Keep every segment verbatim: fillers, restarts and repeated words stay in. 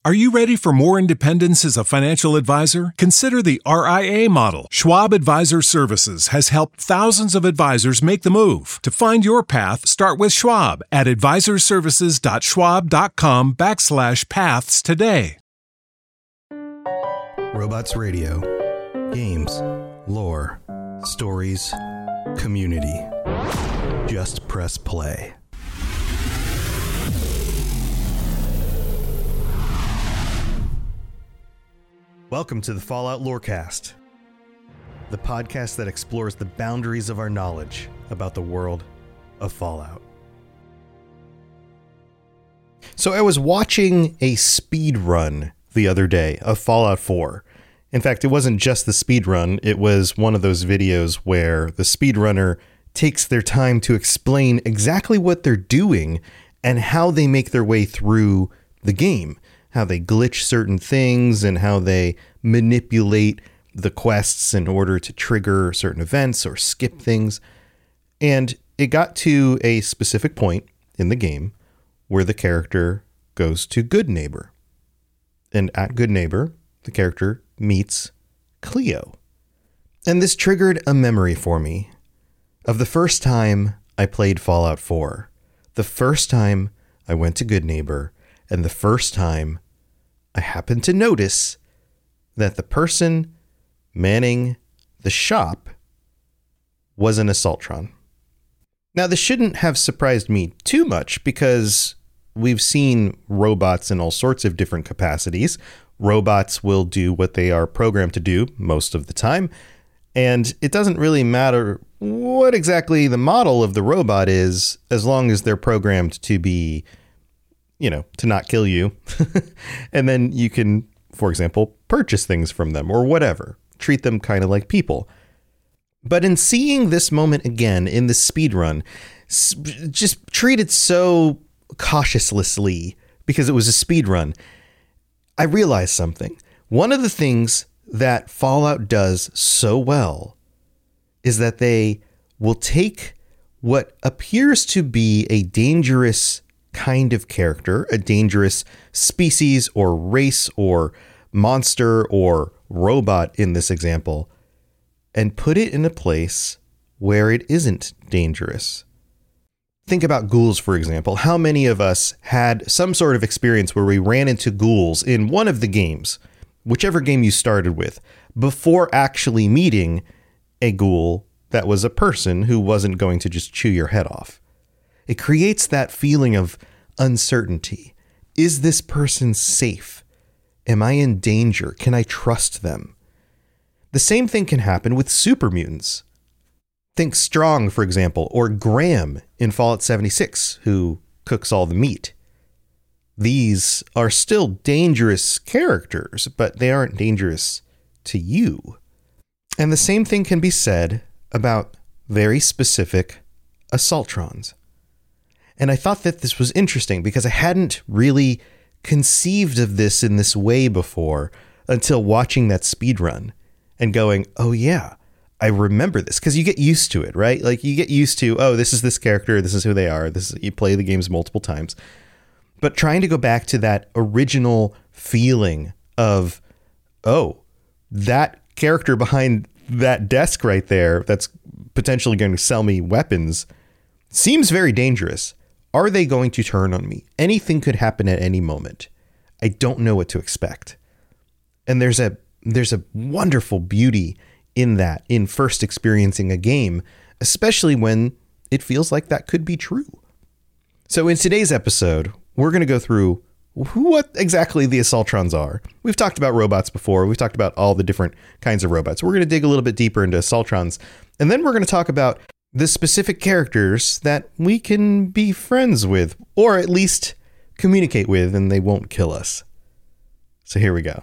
Are you ready for more independence as a financial advisor? Consider the R I A model. Schwab Advisor Services has helped thousands of advisors make the move. To find your path, start with Schwab at advisorservices.schwab.com backslash paths today. Robots Radio. Games, lore, stories, community. Just press play. Welcome to the Fallout Lorecast, the podcast that explores the boundaries of our knowledge about the world of Fallout. So I was watching a speed run the other day of Fallout four. In fact, it wasn't just the speed run, it was one of those videos where the speedrunner takes their time to explain exactly what they're doing and how they make their way through the game. How they glitch certain things and how they manipulate the quests in order to trigger certain events or skip things. And it got to a specific point in the game where the character goes to Goodneighbor. And at Goodneighbor, the character meets Cleo. And this triggered a memory for me of the first time I played Fallout four. The first time I went to Goodneighbor, and the first time I happened to notice that the person manning the shop was an Assaultron. Now, this shouldn't have surprised me too much because we've seen robots in all sorts of different capacities. Robots will do what they are programmed to do most of the time, and it doesn't really matter what exactly the model of the robot is as long as they're programmed to be, you know, to not kill you. And then you can, for example, purchase things from them or whatever. Treat them kind of like people. But in seeing this moment again in the speedrun, just treated so cautiously because it was a speedrun, I realized something. One of the things that Fallout does so well is that they will take what appears to be a dangerous kind of character, a dangerous species or race or monster or robot in this example, and put it in a place where it isn't dangerous. Think about ghouls, for example. How many of us had some sort of experience where we ran into ghouls in one of the games, whichever game you started with, before actually meeting a ghoul that was a person who wasn't going to just chew your head off? It creates that feeling of uncertainty. Is this person safe? Am I in danger? Can I trust them? The same thing can happen with super mutants. Think Strong, for example, or Graham in Fallout seventy-six, who cooks all the meat. These are still dangerous characters, but they aren't dangerous to you. And the same thing can be said about very specific Assaultrons. And I thought that this was interesting because I hadn't really conceived of this in this way before until watching that speedrun and going, oh yeah, I remember this. Because you get used to it, right? Like you get used to, oh, this is this character, this is who they are. This is, you play the games multiple times. But trying to go back to that original feeling of, oh, that character behind that desk right there that's potentially going to sell me weapons seems very dangerous. Are they going to turn on me? Anything could happen at any moment. I don't know what to expect. And there's a there's a wonderful beauty in that, in first experiencing a game, especially when it feels like that could be true. So in today's episode, we're going to go through what exactly the Assaultrons are. We've talked about robots before. We've talked about all the different kinds of robots. We're going to dig a little bit deeper into Assaultrons. And then we're going to talk about the specific characters that we can be friends with, or at least communicate with, and they won't kill us. So here we go.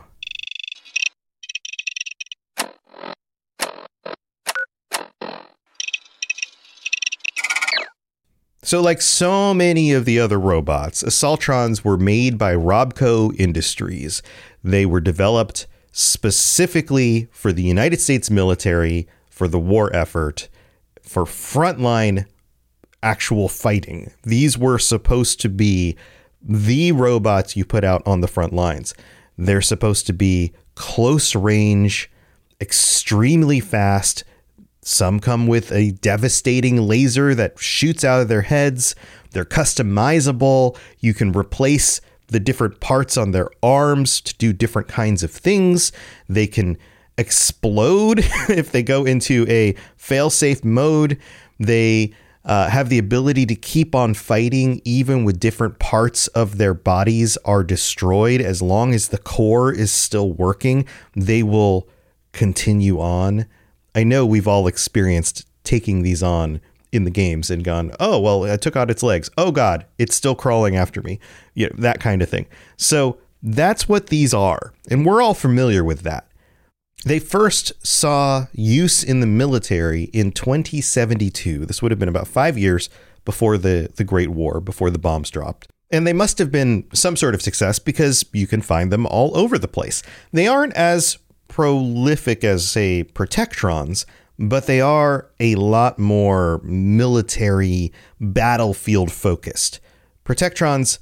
So like so many of the other robots, Assaultrons were made by Robco Industries. They were developed specifically for the United States military, for the war effort, for frontline actual fighting. These were supposed to be the robots you put out on the front lines. They're supposed to be close range, extremely fast. Some come with a devastating laser that shoots out of their heads. They're customizable. You can replace the different parts on their arms to do different kinds of things. They can explode if they go into a fail-safe mode. They uh, have the ability to keep on fighting even with different parts of their bodies are destroyed. As long as the core is still working, they will continue on. I know we've all experienced taking these on in the games and gone, oh, well, I took out its legs. Oh, God, it's still crawling after me. You know, that kind of thing. So that's what these are. And we're all familiar with that. They first saw use in the military in twenty seventy-two. This would have been about five years before the, the Great War, before the bombs dropped. And they must have been some sort of success because you can find them all over the place. They aren't as prolific as, say, Protectrons, but they are a lot more military battlefield focused. Protectrons,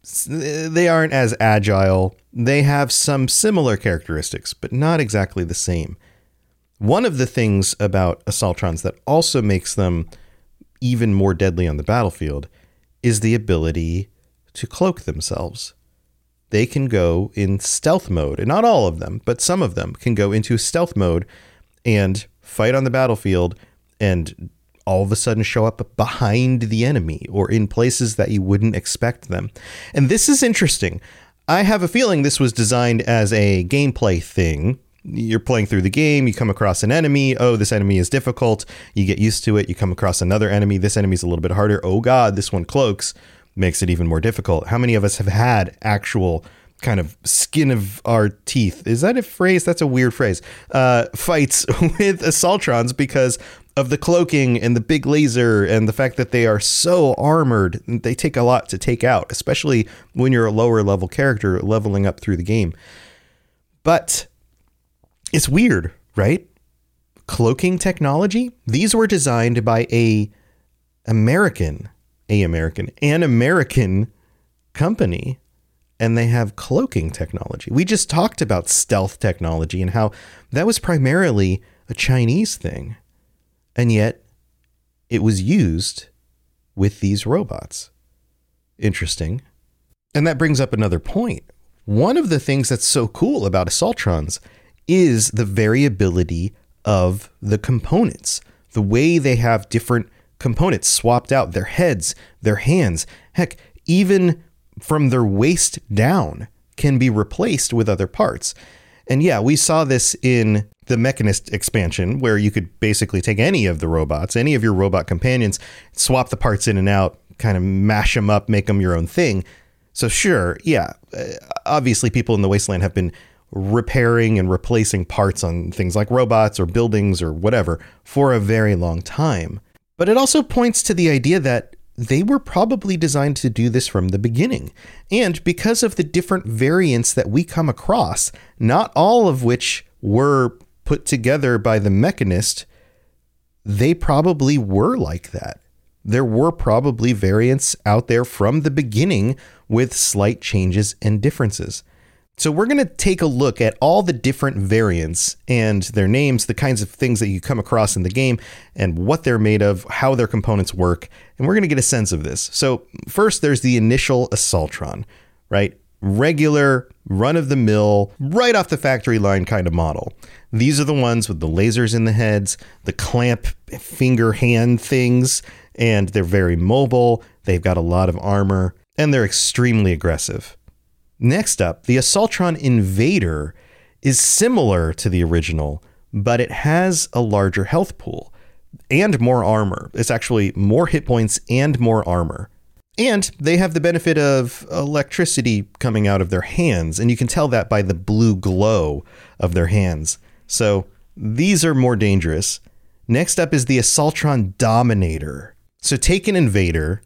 they aren't as agile. They have some similar characteristics, but not exactly the same. One of the things about Assaultrons that also makes them even more deadly on the battlefield is the ability to cloak themselves. They can go in stealth mode, and not all of them, but some of them can go into stealth mode and fight on the battlefield and all of a sudden show up behind the enemy or in places that you wouldn't expect them. And this is interesting. I have a feeling this was designed as a gameplay thing. You're playing through the game, you come across an enemy. Oh, this enemy is difficult. You get used to it. You come across another enemy. This enemy's a little bit harder. Oh God, this one cloaks. Makes it even more difficult. How many of us have had actual kind of skin of our teeth? Is that a phrase? That's a weird phrase. Uh, fights with Assaultrons because of the cloaking and the big laser and the fact that they are so armored. They take a lot to take out, especially when you're a lower level character leveling up through the game. But it's weird, right? Cloaking technology. These were designed by a American A American, an American company, and they have cloaking technology. We just talked about stealth technology and how that was primarily a Chinese thing, and yet it was used with these robots. Interesting. And that brings up another point. One of the things that's so cool about Assaultrons is the variability of the components, the way they have different components swapped out, their heads, their hands, heck, even from their waist down can be replaced with other parts. And yeah, we saw this in the Mechanist expansion where you could basically take any of the robots, any of your robot companions, swap the parts in and out, kind of mash them up, make them your own thing. So sure, yeah, obviously people in the Wasteland have been repairing and replacing parts on things like robots or buildings or whatever for a very long time. But it also points to the idea that they were probably designed to do this from the beginning. And because of the different variants that we come across, not all of which were put together by the Mechanist, they probably were like that. There were probably variants out there from the beginning with slight changes and differences. So we're going to take a look at all the different variants and their names, the kinds of things that you come across in the game and what they're made of, how their components work. And we're going to get a sense of this. So first, there's the initial Assaultron, right? Regular, run-of-the-mill, right off the factory line kind of model. These are the ones with the lasers in the heads, the clamp finger hand things, and they're very mobile. They've got a lot of armor, and they're extremely aggressive. Next up, the Assaultron Invader is similar to the original, but it has a larger health pool and more armor. It's actually more hit points and more armor. And they have the benefit of electricity coming out of their hands, and you can tell that by the blue glow of their hands. So these are more dangerous. Next up is the Assaultron Dominator. So take an Invader,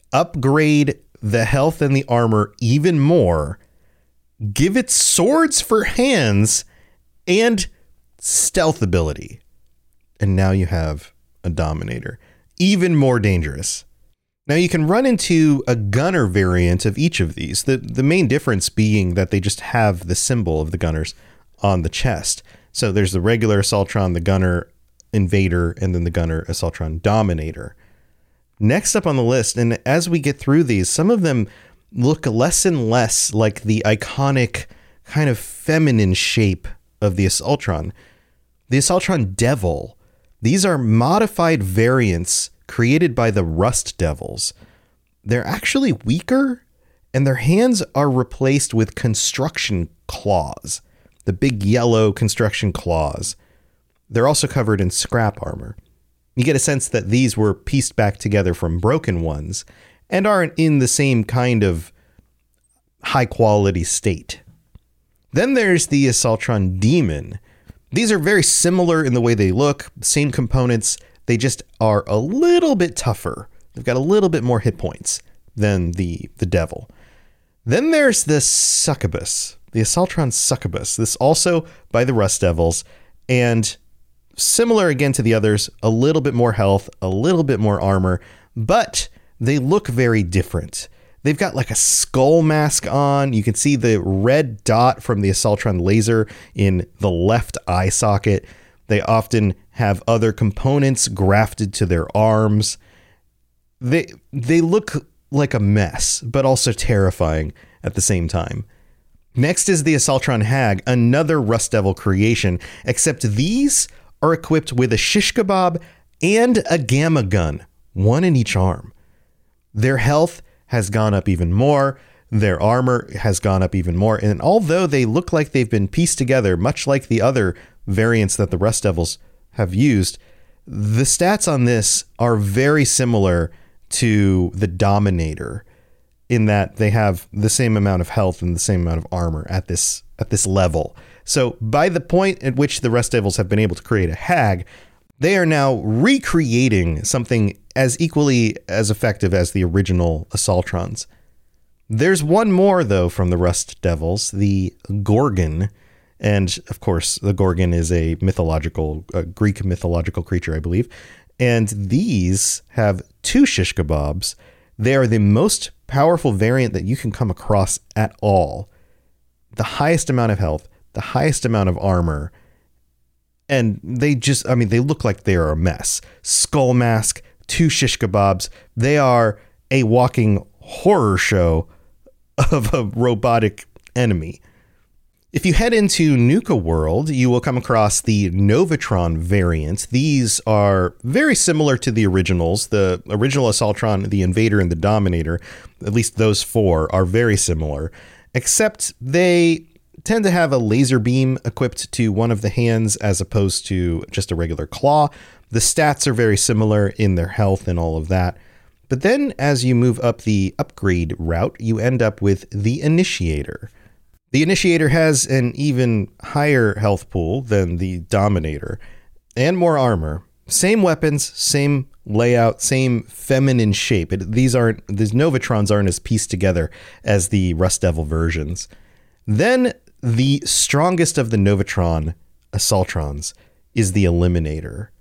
upgrade the health and the armor even more, give it swords for hands and stealth ability. And now you have a Dominator, even more dangerous. Now you can run into a gunner variant of each of these, the, the main difference being that they just have the symbol of the gunners on the chest. So there's the regular Assaultron, the gunner Invader, and then the gunner Assaultron Dominator. Next up on the list, and as we get through these, some of them look less and less like the iconic kind of feminine shape of the Assaultron. The Assaultron Devil. These are modified variants created by the Rust Devils. They're actually weaker, and their hands are replaced with construction claws, the big yellow construction claws. They're also covered in scrap armor. You get a sense that these were pieced back together from broken ones and aren't in the same kind of high quality state. Then there's the Assaultron Demon. These are very similar in the way they look, same components. They just are a little bit tougher. They've got a little bit more hit points than the, the Devil. Then there's the Succubus, the Assaultron Succubus. This also by the Rust Devils, and similar again to the others, a little bit more health, a little bit more armor, but they look very different. They've got like a skull mask on. You can see the red dot from the Assaultron laser in the left eye socket. They often have other components grafted to their arms. They they look like a mess, but also terrifying at the same time. Next is the Assaultron Hag, another Rust Devil creation, except these are equipped with a shish kebab and a gamma gun, one in each arm. Their health has gone up even more. Their armor has gone up even more. And although they look like they've been pieced together, much like the other variants that the Rust Devils have used, the stats on this are very similar to the Dominator in that they have the same amount of health and the same amount of armor at this at this level. So by the point at which the Rust Devils have been able to create a Hag, they are now recreating something as equally as effective as the original Assaultrons. There's one more, though, from the Rust Devils, the Gorgon. And, of course, the Gorgon is a mythological, a Greek mythological creature, I believe. And these have two shish kebabs. They are the most powerful variant that you can come across at all. The highest amount of health, the highest amount of armor. And they just, I mean, they look like they are a mess. Skull mask, two shish kebabs. They are a walking horror show of a robotic enemy. If you head into Nuka World, you will come across the Novatron variant. These are very similar to the originals. The original Assaultron, the Invader, and the Dominator, at least those four, are very similar, except they tend to have a laser beam equipped to one of the hands as opposed to just a regular claw. The stats are very similar in their health and all of that. But then as you move up the upgrade route, you end up with the Initiator. The Initiator has an even higher health pool than the Dominator and more armor. Same weapons, same layout, same feminine shape. It, these aren't, these Novatrons aren't as pieced together as the Rust Devil versions. Then the strongest of the Novatron Assaultrons is the Eliminator.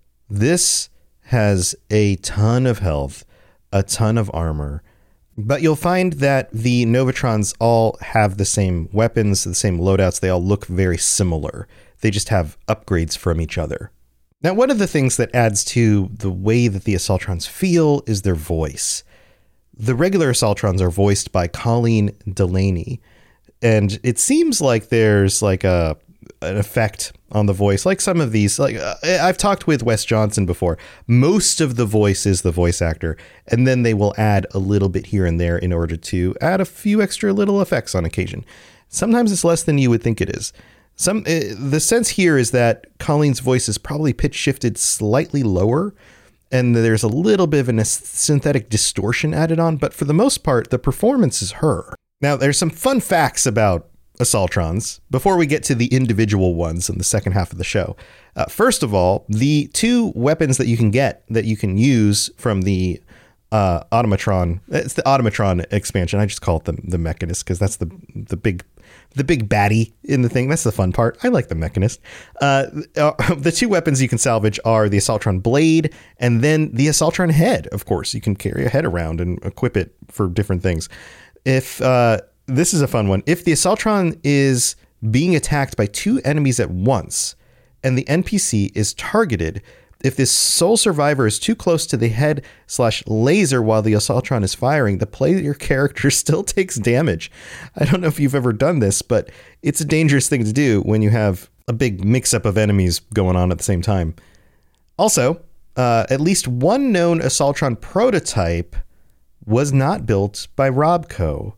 This has a ton of health, a ton of armor, but you'll find that the Novatrons all have the same weapons, the same loadouts. They all look very similar. They just have upgrades from each other. Now, one of the things that adds to the way that the Assaultrons feel is their voice. The regular Assaultrons are voiced by Colleen Delaney, and it seems like there's like a an effect on the voice, like some of these. Like uh, I've talked with Wes Johnson before. Most of the voice is the voice actor, and then they will add a little bit here and there in order to add a few extra little effects on occasion. Sometimes it's less than you would think it is. Some uh, the sense here is that Colleen's voice is probably pitch shifted slightly lower, and there's a little bit of a synthetic distortion added on, but for the most part, the performance is her. Now, there's some fun facts about Assaultrons before we get to the individual ones in the second half of the show. Uh, first of all, the two weapons that you can get that you can use from the uh, Automatron. It's the Automatron expansion. I just call it the the Mechanist because that's the the big the big baddie in the thing. That's the fun part. I like the Mechanist. Uh, uh, the two weapons you can salvage are the Assaultron blade and then the Assaultron head. Of course, you can carry a head around and equip it for different things. If uh, this is a fun one, if the Assaultron is being attacked by two enemies at once and the N P C is targeted, if this sole survivor is too close to the head slash laser while the Assaultron is firing, the player character still takes damage. I don't know if you've ever done this, but it's a dangerous thing to do when you have a big mix-up of enemies going on at the same time. Also, uh, at least one known Assaultron prototype was not built by Robco.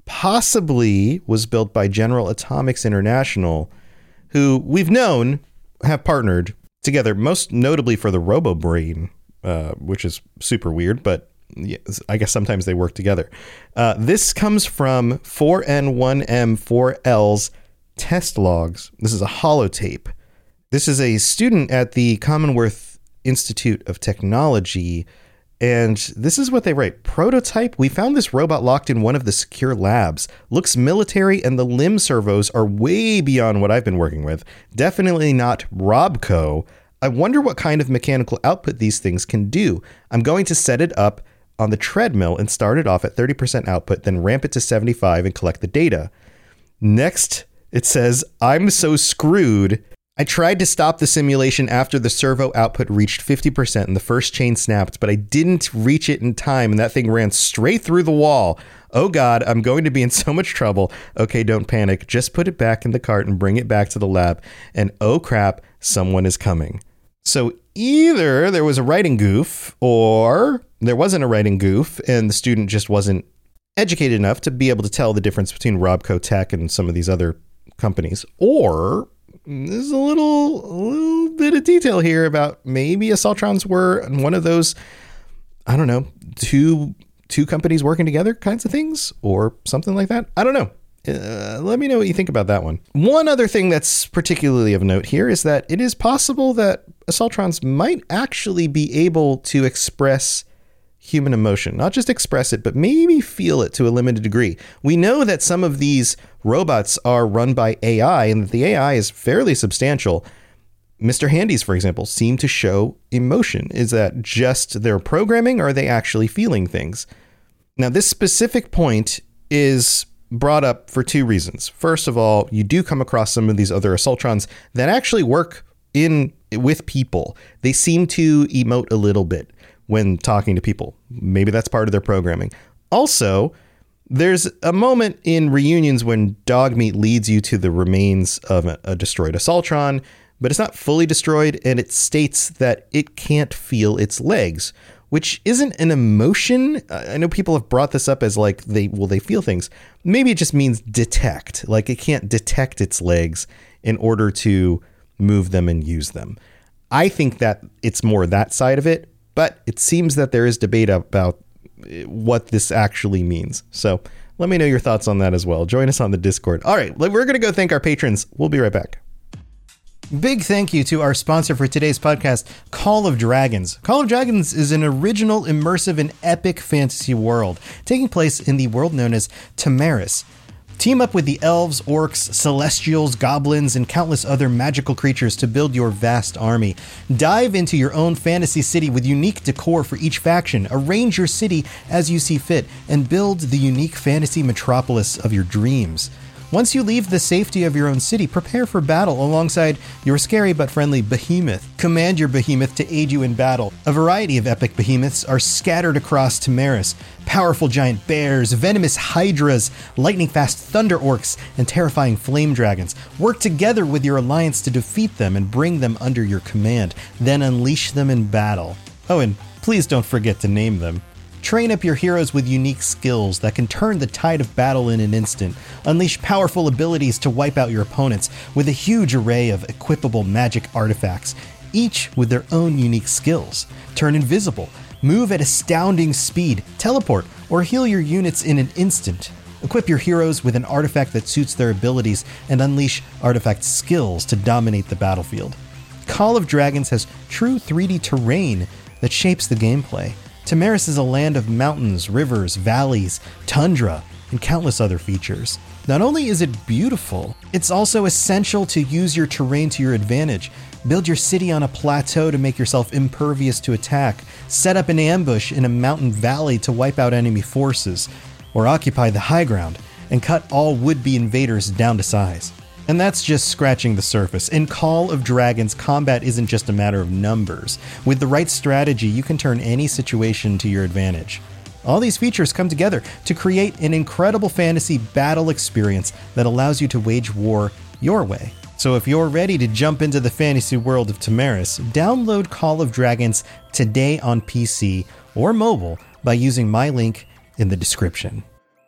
Possibly was built by General Atomics International, who we've known have partnered together, most notably for the RoboBrain, uh, which is super weird, but yeah, I guess sometimes they work together. Uh, this comes from four N one M four L's test logs. This is a holotape. This is a student at the Commonwealth Institute of Technology, and this is what they write. Prototype, we found this robot locked in one of the secure labs. Looks military, and the limb servos are way beyond what I've been working with. Definitely not Robco. I wonder what kind of mechanical output these things can do. I'm going to set it up on the treadmill and start it off at thirty percent output, then ramp it to seventy-five and collect the data. Next, it says, I'm so screwed. I tried to stop the simulation after the servo output reached fifty percent and the first chain snapped, but I didn't reach it in time and that thing ran straight through the wall. Oh God, I'm going to be in so much trouble. Okay, don't panic. Just put it back in the cart and bring it back to the lab. And oh crap, someone is coming. So either there was a writing goof or there wasn't a writing goof and the student just wasn't educated enough to be able to tell the difference between Robco Tech and some of these other companies, or there's a little, a little bit of detail here about maybe Assaultrons were one of those, I don't know, two two companies working together kinds of things or something like that. I don't know. Uh, let me know what you think about that one. One other thing that's particularly of note here is that it is possible that Assaultrons might actually be able to express human emotion, not just express it, but maybe feel it to a limited degree. We know that some of these robots are run by A I and that the A I is fairly substantial. Mister Handy's, for example, seem to show emotion. Is that just their programming or are they actually feeling things? Now, this specific point is brought up for two reasons. First of all, you do come across some of these other Assaultrons that actually work in with people. They seem to emote a little bit when talking to people. Maybe that's part of their programming. Also, there's a moment in Reunions when Dogmeat leads you to the remains of a, a destroyed Assaultron, but it's not fully destroyed, and it states that it can't feel its legs, which isn't an emotion. I know people have brought this up as like, they will they feel things. Maybe it just means detect, like it can't detect its legs in order to move them and use them. I think that it's more that side of it, but it seems that there is debate about what this actually means. So let me know your thoughts on that as well. Join us on the Discord. All right, we're going to go thank our patrons. We'll be right back. Big thank you to our sponsor for today's podcast, Call of Dragons. Call of Dragons is an original, immersive, and epic fantasy world taking place in the world known as Tamaris. Team up with the elves, orcs, celestials, goblins, and countless other magical creatures to build your vast army. Dive into your own fantasy city with unique decor for each faction. Arrange your city as you see fit and build the unique fantasy metropolis of your dreams. Once you leave the safety of your own city, prepare for battle alongside your scary but friendly behemoth. Command your behemoth to aid you in battle. A variety of epic behemoths are scattered across Tamaris. Powerful giant bears, venomous hydras, lightning-fast thunder orcs, and terrifying flame dragons. Work together with your alliance to defeat them and bring them under your command. Then unleash them in battle. Oh, and please don't forget to name them. Train up your heroes with unique skills that can turn the tide of battle in an instant. Unleash powerful abilities to wipe out your opponents with a huge array of equipable magic artifacts, each with their own unique skills. Turn invisible, move at astounding speed, teleport, or heal your units in an instant. Equip your heroes with an artifact that suits their abilities and unleash artifact skills to dominate the battlefield. Call of Dragons has true three D terrain that shapes the gameplay. Tamaris is a land of mountains, rivers, valleys, tundra, and countless other features. Not only is it beautiful, it's also essential to use your terrain to your advantage. Build your city on a plateau to make yourself impervious to attack. Set up an ambush in a mountain valley to wipe out enemy forces. Or occupy the high ground and cut all would-be invaders down to size. And that's just scratching the surface. In Call of Dragons, combat isn't just a matter of numbers. With the right strategy, you can turn any situation to your advantage. All these features come together to create an incredible fantasy battle experience that allows you to wage war your way. So if you're ready to jump into the fantasy world of Tamaris, download Call of Dragons today on P C or mobile by using my link in the description.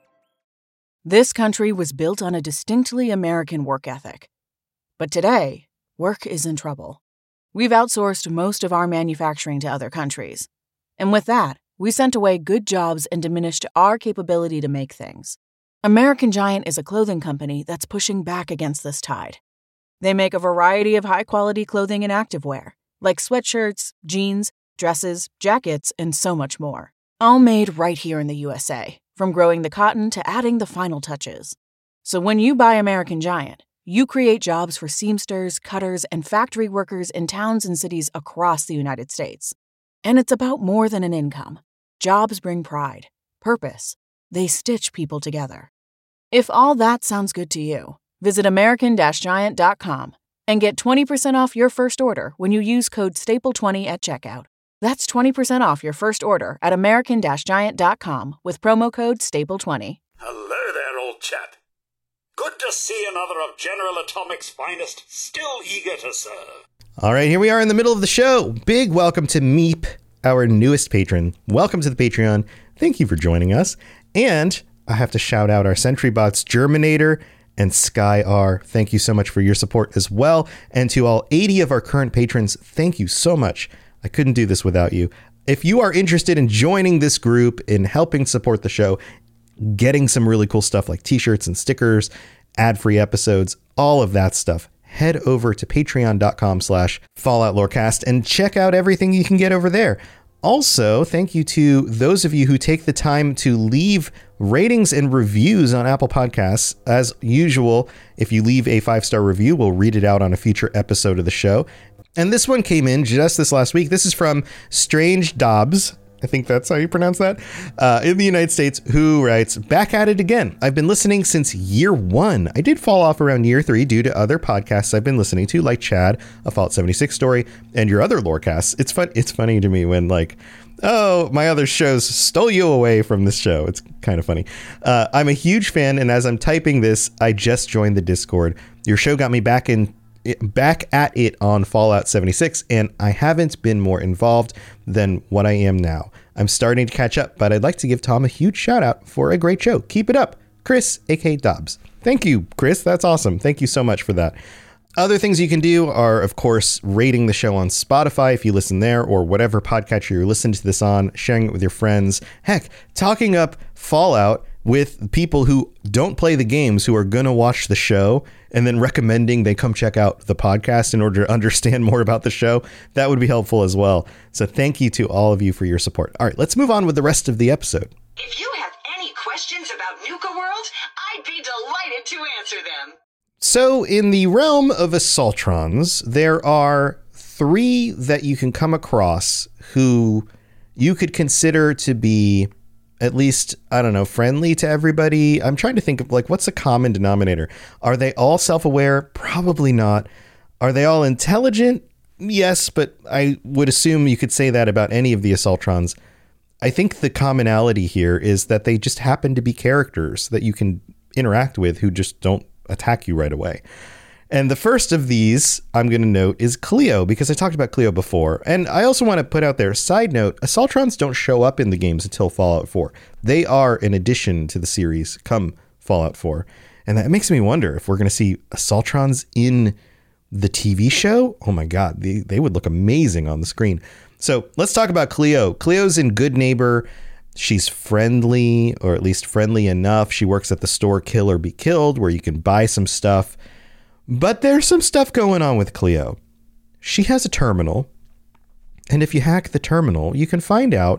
This country was built on a distinctly American work ethic. But today, work is in trouble. We've outsourced most of our manufacturing to other countries. And with that, we sent away good jobs and diminished our capability to make things. American Giant is a clothing company that's pushing back against this tide. They make a variety of high-quality clothing and activewear, like sweatshirts, jeans, dresses, jackets, and so much more. All made right here in the U S A, from growing the cotton to adding the final touches. So when you buy American Giant, you create jobs for seamsters, cutters, and factory workers in towns and cities across the United States. And it's about more than an income. Jobs bring pride, purpose. They stitch people together. If all that sounds good to you, visit American Giant dot com and get twenty percent off your first order when you use code staple twenty at checkout. That's twenty percent off your first order at American Giant dot com with promo code staple twenty. Hello there, old chap. Good to see another of General Atomic's finest, still eager to serve. All right, here we are in the middle of the show. Big welcome to Meep, our newest patron. Welcome to the Patreon. Thank you for joining us. And I have to shout out our Sentry Bots, Germinator and Sky R. Thank you so much for your support as well. And to all eighty of our current patrons, thank you so much. I couldn't do this without you. If you are interested in joining this group, in helping support the show, getting some really cool stuff like t-shirts and stickers, ad-free episodes, all of that stuff, head over to patreon.com slash Fallout Lorecast and check out everything you can get over there. Also, thank you to those of you who take the time to leave ratings and reviews on Apple Podcasts. As usual, if you leave a five-star review, we'll read it out on a future episode of the show. And this one came in just this last week. This is from Strange Dobbs. I think that's how you pronounce that, uh, in the United States, who writes, back at it again. I've been listening since year one. I did fall off around year three due to other podcasts I've been listening to, like Chad, a Fallout seventy-six story, and your other lorecasts. It's fun. It's funny to me when like, oh, my other shows stole you away from this show. It's kind of funny. Uh, I'm a huge fan, and as I'm typing this, I just joined the Discord. Your show got me back in back at it on Fallout seventy-six, and I haven't been more involved than what I am now. I'm starting to catch up, but I'd like to give Tom a huge shout out for a great show. Keep it up. Chris, aka Dobbs. Thank you, Chris. That's awesome. Thank you so much for that. Other things you can do are, of course, rating the show on Spotify if you listen there, or whatever podcatcher you're listening to this on, sharing it with your friends. Heck, talking up Fallout with people who don't play the games, who are going to watch the show, and then recommending they come check out the podcast in order to understand more about the show. That would be helpful as well. So thank you to all of you for your support. All right, let's move on with the rest of the episode. If you have any questions about Nuka World, I'd be delighted to answer them. So in the realm of Assaultrons, there are three that you can come across who you could consider to be at least, I don't know, friendly to everybody. I'm trying to think of like, what's a common denominator? Are they all self-aware? Probably not. Are they all intelligent? Yes, but I would assume you could say that about any of the Assaultrons. I think the commonality here is that they just happen to be characters that you can interact with who just don't attack you right away. And the first of these I'm going to note is Cleo, because I talked about Cleo before. And I also want to put out there, side note, Assaultrons don't show up in the games until Fallout four. They are an addition to the series come Fallout four. And that makes me wonder if we're going to see Assaultrons in the T V show. Oh my God, they, they would look amazing on the screen. So let's talk about Cleo. Cleo's in Good Neighbor. She's friendly, or at least friendly enough. She works at the store Kill or Be Killed, where you can buy some stuff. But there's some stuff going on with Cleo. She has a terminal, and if you hack the terminal, you can find out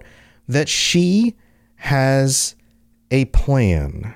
that she has a plan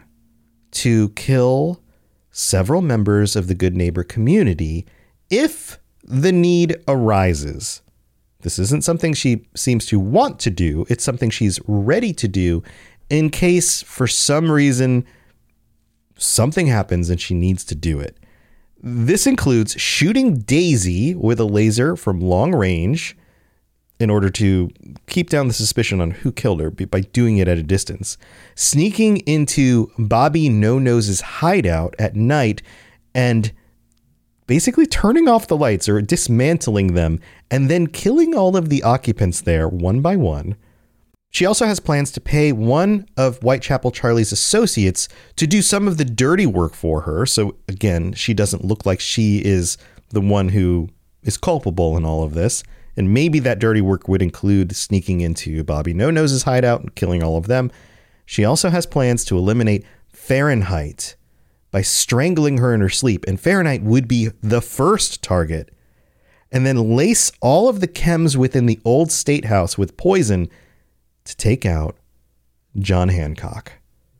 to kill several members of the Good Neighbor community if the need arises. This isn't something she seems to want to do. It's something she's ready to do in case for some reason something happens and she needs to do it. This includes shooting Daisy with a laser from long range in order to keep down the suspicion on who killed her by doing it at a distance, sneaking into Bobby No-Nose's hideout at night and basically turning off the lights or dismantling them and then killing all of the occupants there one by one. She also has plans to pay one of Whitechapel Charlie's associates to do some of the dirty work for her. So again, she doesn't look like she is the one who is culpable in all of this. And maybe that dirty work would include sneaking into Bobby No-Nose's hideout and killing all of them. She also has plans to eliminate Fahrenheit by strangling her in her sleep. And Fahrenheit would be the first target. And then lace all of the chems within the old state house with poison to take out John Hancock.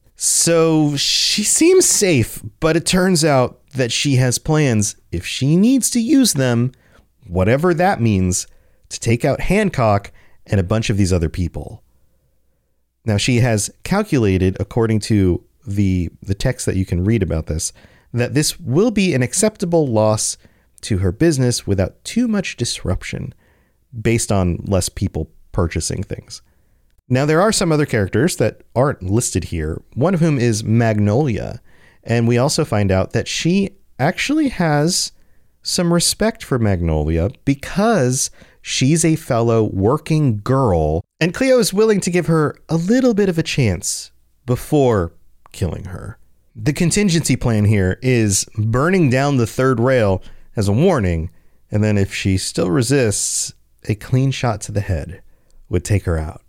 So she seems safe, but it turns out that she has plans, if she needs to use them, whatever that means, to take out Hancock and a bunch of these other people. Now, she has calculated, according to the, the text that you can read about this, that this will be an acceptable loss to her business without too much disruption, based on less people purchasing things. Now, there are some other characters that aren't listed here, one of whom is Magnolia, and we also find out that she actually has some respect for Magnolia because she's a fellow working girl, and Cleo is willing to give her a little bit of a chance before killing her. The contingency plan here is burning down the third rail as a warning, and then if she still resists, a clean shot to the head would take her out.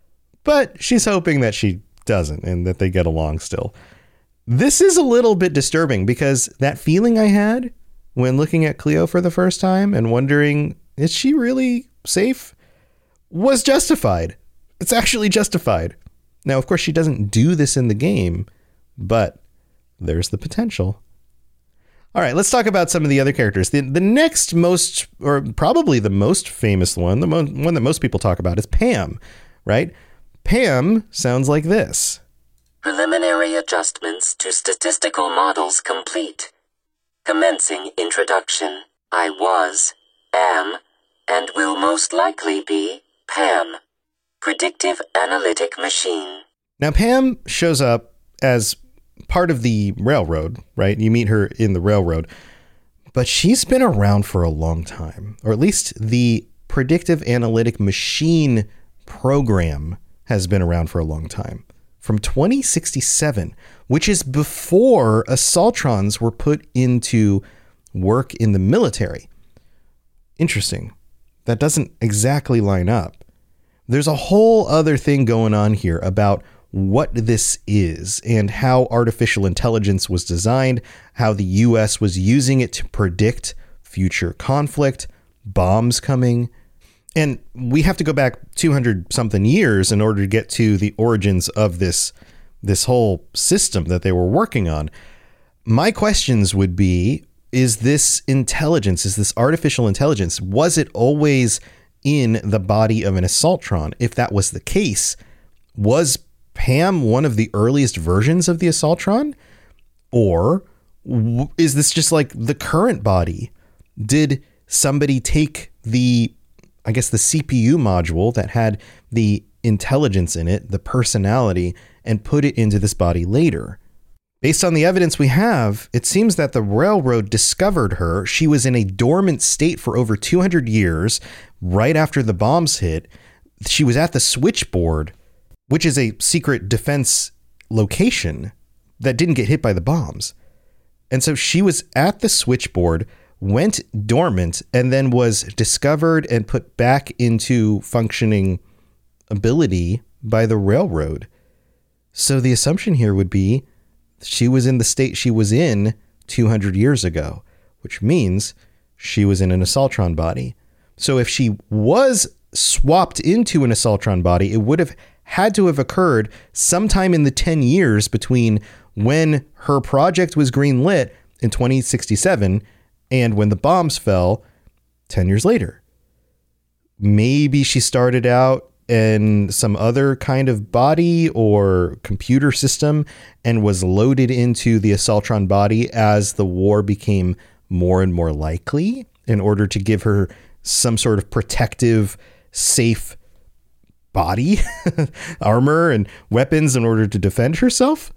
But she's hoping that she doesn't and that they get along still. This is a little bit disturbing because that feeling I had when looking at Cleo for the first time and wondering, is she really safe, was justified. It's actually justified. Now, of course, she doesn't do this in the game, but there's the potential. All right, let's talk about some of the other characters. The, the next most, or probably the most famous one, the mo- one that most people talk about is Pam, right? Pam sounds like this. Preliminary adjustments to statistical models complete. Commencing introduction. I was, am, and will most likely be Pam. Predictive analytic machine. Now, Pam shows up as part of the railroad, right? You meet her in the railroad, but she's been around for a long time, or at least the predictive analytic machine program has been around for a long time, from twenty sixty-seven, which is before Assaultrons were put into work in the military. Interesting. That doesn't exactly line up. There's a whole other thing going on here about what this is and how artificial intelligence was designed, how the U S was using it to predict future conflict, bombs coming. And we have to go back two hundred something years in order to get to the origins of this, this whole system that they were working on. My questions would be, is this intelligence, is this artificial intelligence, was it always in the body of an Assaultron? If that was the case, was Pam one of the earliest versions of the Assaultron? Or w- is this just like the current body? Did somebody take the, I guess, the C P U module that had the intelligence in it, the personality, and put it into this body later? Based on the evidence we have, it seems that the railroad discovered her. She was in a dormant state for over two hundred years, right after the bombs hit. She was at the switchboard, which is a secret defense location that didn't get hit by the bombs. And so she was at the switchboard, went dormant, and then was discovered and put back into functioning ability by the railroad. So the assumption here would be she was in the state she was in two hundred years ago, which means she was in an Assaultron body. So if she was swapped into an Assaultron body, it would have had to have occurred sometime in the ten years between when her project was greenlit in twenty sixty-seven and when the bombs fell ten years later. Maybe she started out in some other kind of body or computer system and was loaded into the Assaultron body as the war became more and more likely in order to give her some sort of protective, safe body, armor and weapons in order to defend herself.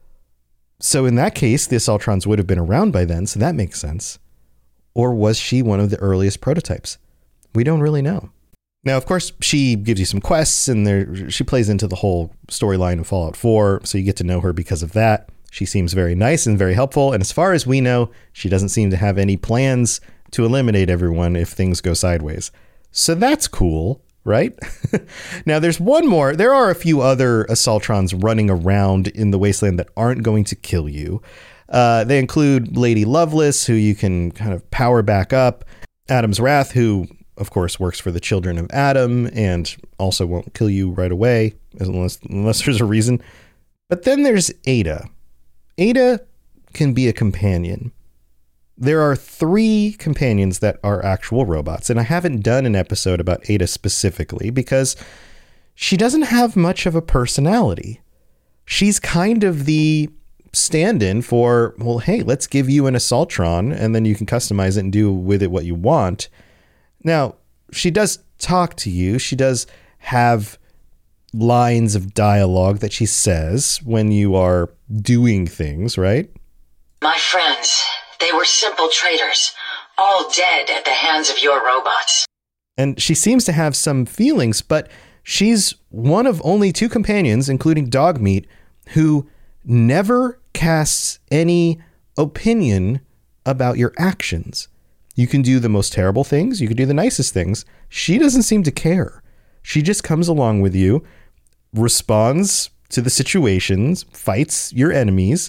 So in that case, the Assaultrons would have been around by then, so that makes sense. Or was she one of the earliest prototypes? We don't really know. Now, of course, she gives you some quests, and there she plays into the whole storyline of Fallout four, so you get to know her because of that. She seems very nice and very helpful, and as far as we know, she doesn't seem to have any plans to eliminate everyone if things go sideways. So that's cool, right? Now, there's one more. There are a few other Assaultrons running around in the wasteland that aren't going to kill you. Uh, they include Lady Lovelace, who you can kind of power back up. Adam's Wrath, who, of course, works for the Children of Adam and also won't kill you right away, unless, unless there's a reason. But then there's Ada. Ada can be a companion. There are three companions that are actual robots, and I haven't done an episode about Ada specifically because she doesn't have much of a personality. She's kind of the stand-in for, well, hey, let's give you an Assaultron, and then you can customize it and do with it what you want. Now, she does talk to you. She does have lines of dialogue that she says when you are doing things, right? My friends, they were simple traitors, all dead at the hands of your robots. And she seems to have some feelings, but she's one of only two companions, including Dogmeat, who never casts any opinion about your actions. You can do the most terrible things. You can do the nicest things. She doesn't seem to care. She just comes along with you, responds to the situations, fights your enemies,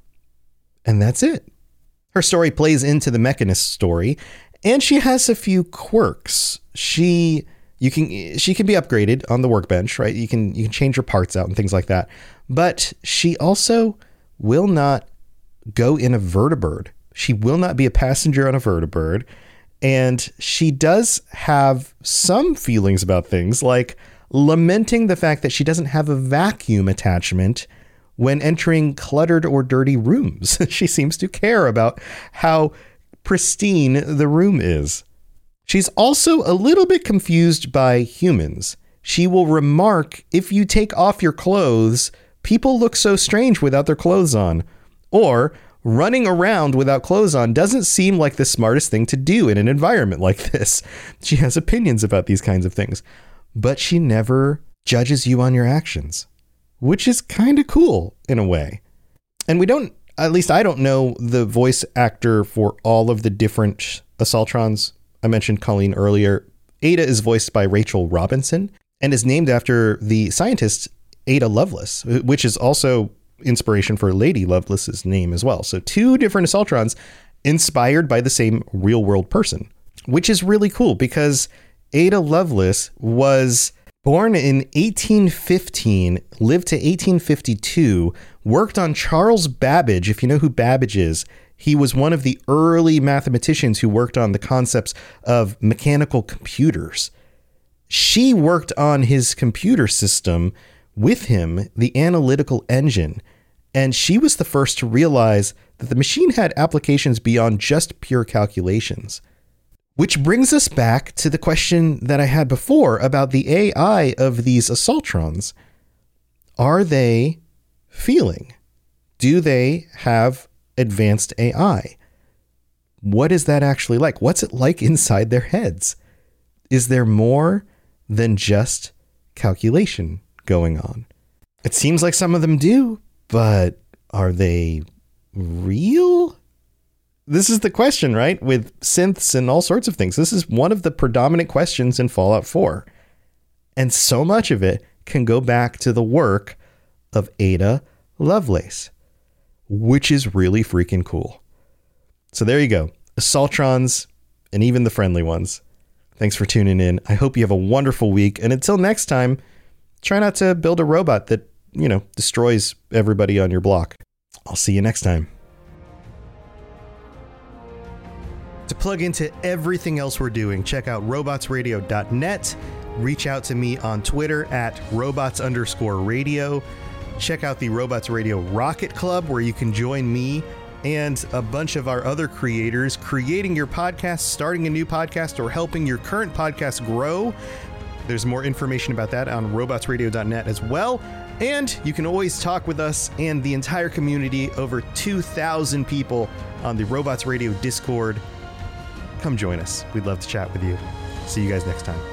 and that's it. Her story plays into the Mechanist story, and she has a few quirks. She you can she can be upgraded on the workbench, right? You can you can change her parts out and things like that. But she also will not go in a vertibird. She will not be a passenger on a vertibird, and she does have some feelings about things, like lamenting the fact that she doesn't have a vacuum attachment when entering cluttered or dirty rooms. She seems to care about how pristine the room is. She's also a little bit confused by humans. She will remark, if you take off your clothes, people look so strange without their clothes on. Or, running around without clothes on doesn't seem like the smartest thing to do in an environment like this. She has opinions about these kinds of things, but she never judges you on your actions, which is kind of cool in a way. And we don't, at least I don't know the voice actor for all of the different Assaultrons. I mentioned Colleen earlier. Ada is voiced by Rachel Robinson and is named after the scientist Ada Lovelace, which is also inspiration for Lady Lovelace's name as well. So two different Assaultrons inspired by the same real world person, which is really cool because Ada Lovelace was born in eighteen fifteen, lived to eighteen fifty-two, worked on Charles Babbage. If you know who Babbage is, he was one of the early mathematicians who worked on the concepts of mechanical computers. She worked on his computer system with him, the analytical engine, and she was the first to realize that the machine had applications beyond just pure calculations. Which brings us back to the question that I had before about the A I of these Assaultrons. Are they feeling? Do they have advanced A I? What is that actually like? What's it like inside their heads? Is there more than just calculation going on? It seems like some of them do, but are they real? This is the question, right? With synths and all sorts of things. This is one of the predominant questions in Fallout four. And so much of it can go back to the work of Ada Lovelace, which is really freaking cool. So there you go. Assaultrons and even the friendly ones. Thanks for tuning in. I hope you have a wonderful week. And until next time, try not to build a robot that, you know, destroys everybody on your block. I'll see you next time. To plug into everything else we're doing, check out robots radio dot net. Reach out to me on Twitter at robots underscore radio. Check out the Robots Radio Rocket Club, where you can join me and a bunch of our other creators creating your podcast, starting a new podcast, or helping your current podcast grow. There's more information about that on robots radio dot net as well. And you can always talk with us and the entire community, over two thousand people on the Robots Radio Discord. Come join us. We'd love to chat with you. See you guys next time.